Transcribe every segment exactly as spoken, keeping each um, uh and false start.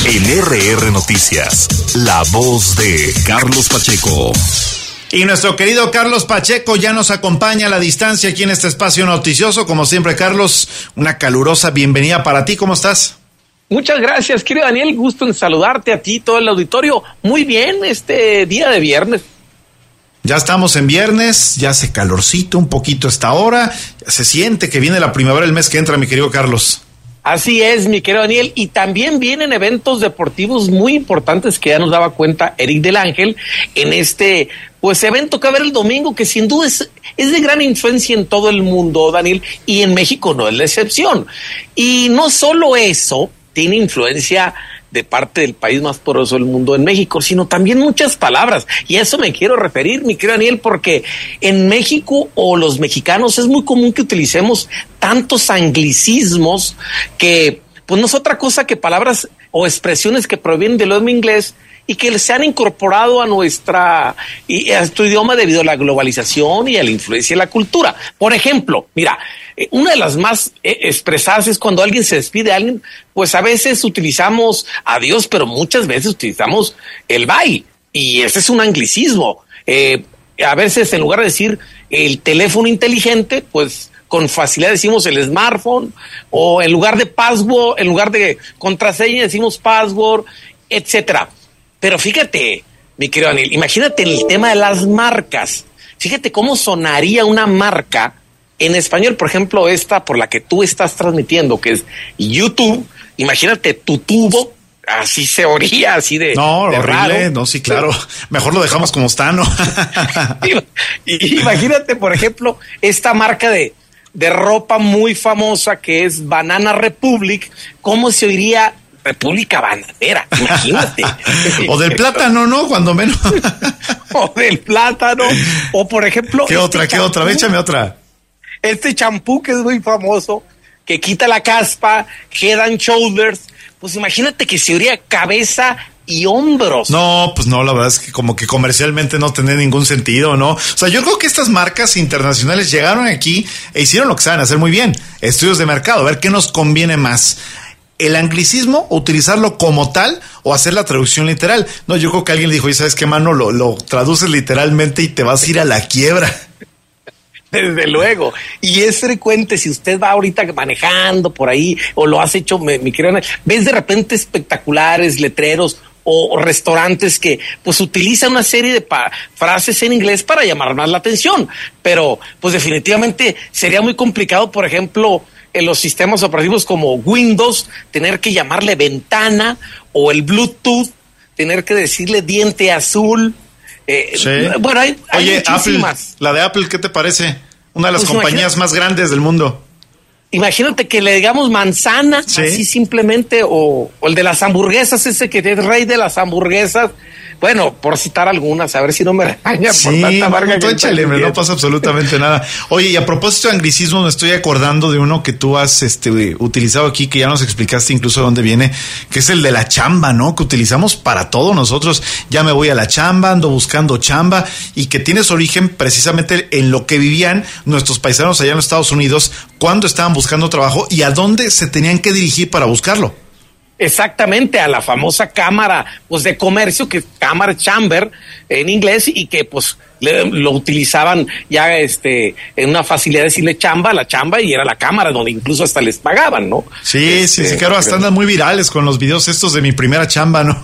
En R R Noticias, la voz de Carlos Pacheco. Y nuestro querido Carlos Pacheco ya nos acompaña a la distancia aquí en este espacio noticioso. Como siempre, Carlos, una calurosa bienvenida para ti. ¿Cómo estás? Muchas gracias, querido Daniel. Gusto en saludarte a ti, todo el auditorio. Muy bien, este día de viernes. Ya estamos en viernes, ya hace calorcito un poquito esta hora. Ya se siente que viene la primavera el mes que entra, mi querido Carlos. Así es, mi querido Daniel, y también vienen eventos deportivos muy importantes que ya nos daba cuenta Eric del Ángel en este pues evento que va a haber el domingo, que sin duda es, es de gran influencia en todo el mundo, Daniel, y en México no es la excepción. Y no solo eso, tiene influencia de parte del país más poderoso del mundo en México, sino también muchas palabras, y a eso me quiero referir, mi querido Daniel, porque en México o los mexicanos es muy común que utilicemos tantos anglicismos que pues no es otra cosa que palabras o expresiones que provienen del idioma inglés y que se han incorporado a nuestra y a nuestro idioma debido a la globalización y a la influencia de la cultura. Por ejemplo, mira, una de las más eh, expresadas es cuando alguien se despide de alguien, pues a veces utilizamos adiós, pero muchas veces utilizamos el bye, y ese es un anglicismo. Eh, a veces en lugar de decir el teléfono inteligente, pues con facilidad decimos el smartphone, o en lugar de password, en lugar de contraseña decimos password, etcétera. Pero fíjate, mi querido Daniel, imagínate en el tema de las marcas. Fíjate cómo sonaría una marca en español, por ejemplo, esta por la que tú estás transmitiendo, que es YouTube. Imagínate tu tubo, así se oría, así de No, de horrible, raro. no, sí, claro. Mejor lo dejamos como está, ¿no? Y imagínate, por ejemplo, esta marca de, de ropa muy famosa que es Banana Republic, ¿cómo se oiría República Bananera? Imagínate. O del plátano, ¿no? Cuando menos. O del plátano. O por ejemplo. ¿Qué este otra? ¿Qué champú, otra? Échame otra. Este champú que es muy famoso, que quita la caspa, Head and Shoulders. Pues imagínate que se oiría cabeza y hombros. No, pues no, la verdad es que como que comercialmente no tiene ningún sentido, ¿no? O sea, yo creo que estas marcas internacionales llegaron aquí e hicieron lo que saben hacer muy bien. Estudios de mercado, a ver qué nos conviene más. El anglicismo, utilizarlo como tal o hacer la traducción literal. No, yo creo que alguien le dijo, ¿y sabes qué, mano? Lo, lo traduces literalmente y te vas a ir a la quiebra. Desde luego. Y es frecuente, si usted va ahorita manejando por ahí, o lo has hecho, mi, mi querida, ves de repente espectaculares, letreros o, o restaurantes que pues utilizan una serie de pa- frases en inglés para llamar más la atención. Pero pues definitivamente sería muy complicado, por ejemplo, en los sistemas operativos como Windows, tener que llamarle ventana, o el Bluetooth, tener que decirle diente azul. Eh, Sí. Bueno, hay, hay Oye, muchísimas. Apple, la de Apple, ¿qué te parece? Una de las Pues compañías imagínate. más grandes del mundo. Imagínate que le digamos manzana, Sí. así simplemente, o, o el de las hamburguesas, ese que es rey de las hamburguesas. Bueno, por citar algunas, a ver si no me regaña Sí, por tanta no, marca no, tú que échale, está no diciendo. pasa absolutamente nada. Oye, y a propósito de anglicismo, me estoy acordando de uno que tú has este, utilizado aquí, que ya nos explicaste incluso de dónde viene, que es el de la chamba, ¿no? Que utilizamos para todo nosotros. Ya me voy a la chamba, ando buscando chamba, y que tiene su origen precisamente en lo que vivían nuestros paisanos allá en los Estados Unidos cuando estaban buscando trabajo y a dónde se tenían que dirigir para buscarlo. Exactamente, a la famosa cámara pues de comercio, que es Cámara Chamber en inglés, y que pues le, lo utilizaban ya este en una facilidad de decirle chamba, la chamba, y era la cámara donde incluso hasta les pagaban, ¿no? Sí, Este, sí, sí, claro, hasta andan muy virales con los videos estos de mi primera chamba, ¿no?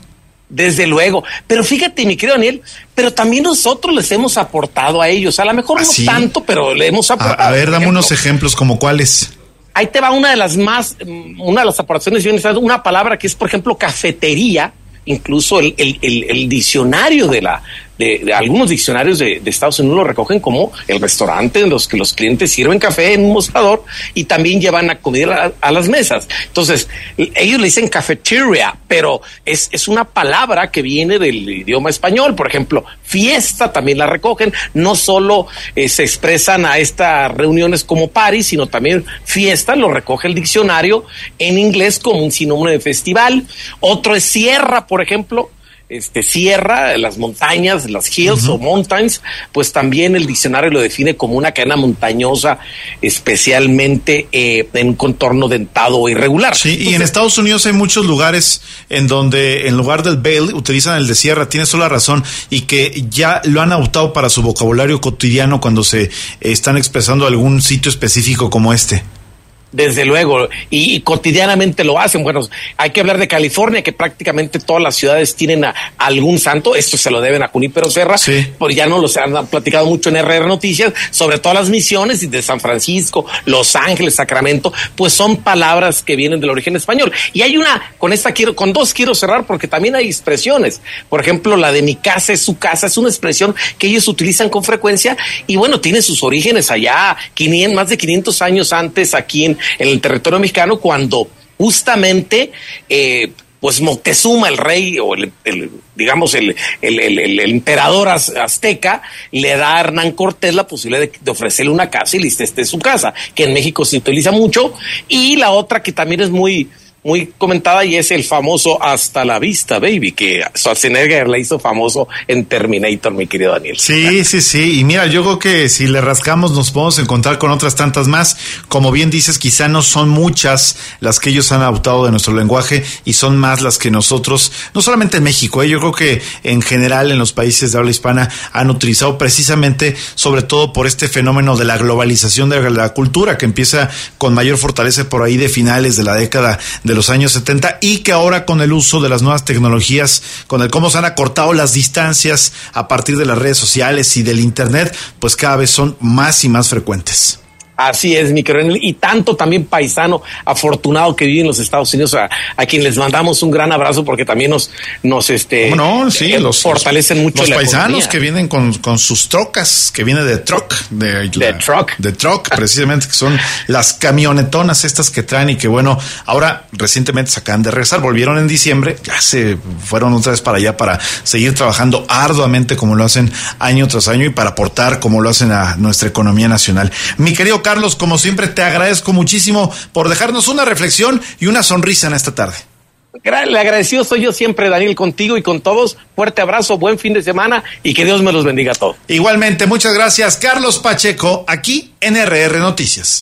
Desde luego, pero fíjate, mi querido Daniel, pero también nosotros les hemos aportado a ellos, a lo mejor ¿Ah, no sí? tanto, pero le hemos A, aportado. a ver, Por dame ejemplo, unos ejemplos, como cuáles. ahí te va una de las más, una de las aportaciones, una palabra que es, por ejemplo, cafetería. Incluso el, el, el, el diccionario de la de, de algunos diccionarios de, de Estados Unidos lo recogen como el restaurante en los que los clientes sirven café en un mostrador y también llevan a comida a, a las mesas. Entonces, ellos le dicen cafeteria, pero es, es una palabra que viene del idioma español. Por ejemplo, fiesta también la recogen. No solo eh, se expresan a estas reuniones como party, sino también fiesta, lo recoge el diccionario en inglés como un sinónimo de festival. Otro es sierra, por ejemplo. este, sierra, las montañas, las hills uh-huh. o mountains, pues también el diccionario lo define como una cadena montañosa, especialmente eh, en un contorno dentado o irregular. Sí, Entonces, y en Estados Unidos hay muchos lugares en donde en lugar del Vale utilizan el de sierra, tienes toda la razón, y que ya lo han adoptado para su vocabulario cotidiano cuando se eh, están expresando algún sitio específico como este. Desde luego, y, y cotidianamente lo hacen. Bueno, hay que hablar de California, que prácticamente todas las ciudades tienen a, a algún santo. Esto se lo deben a Junípero Serra, sí. Porque ya no los han platicado mucho en R R Noticias, sobre todas las misiones de San Francisco, Los Ángeles, Sacramento, pues son palabras que vienen del origen español. Y hay una, con esta quiero, con dos quiero cerrar, porque también hay expresiones. Por ejemplo, la de mi casa es su casa, es una expresión que ellos utilizan con frecuencia, y bueno, tiene sus orígenes allá, quinientos, más de quinientos años antes, aquí en en el territorio mexicano, cuando justamente eh, pues Moctezuma, el rey, o el, el digamos el, el, el, el, el emperador azteca, le da a Hernán Cortés la posibilidad de, de ofrecerle una casa y listo, esta es su casa, que en México se utiliza mucho. Y la otra que también es muy muy comentada, y es el famoso hasta la vista, baby, que Schwarzenegger le hizo famoso en Terminator, mi querido Daniel. Sí, sí, sí, y mira, yo creo que si le rascamos nos podemos encontrar con otras tantas más. Como bien dices, quizá no son muchas las que ellos han adoptado de nuestro lenguaje, y son más las que nosotros, no solamente en México, ¿eh? Yo creo que en general en los países de habla hispana han utilizado, precisamente, sobre todo por este fenómeno de la globalización de la cultura, que empieza con mayor fortaleza por ahí de finales de la década de los años setenta, y que ahora con el uso de las nuevas tecnologías, con el cómo se han acortado las distancias a partir de las redes sociales y del internet, pues cada vez son más y más frecuentes. Así es, mi querido, y tanto también paisano afortunado que vive en los Estados Unidos, a, a quien les mandamos un gran abrazo, porque también nos, nos este, ¿Cómo no? Sí, eh, los, fortalecen mucho los la paisanos economía. Que vienen con, con sus trocas, que viene de truck, de, de la, truck, de truck, precisamente, que son las camionetonas estas que traen, y que bueno, ahora recientemente se acaban de regresar, volvieron en diciembre, ya se fueron otra vez para allá para seguir trabajando arduamente como lo hacen año tras año, y para aportar como lo hacen a nuestra economía nacional. Mi querido Carlos, como siempre te agradezco muchísimo por dejarnos una reflexión y una sonrisa en esta tarde. Le agradecido soy yo siempre, Daniel, contigo y con todos. Fuerte abrazo, buen fin de semana, y que Dios me los bendiga a todos. Igualmente, muchas gracias. Carlos Pacheco, aquí en R R Noticias.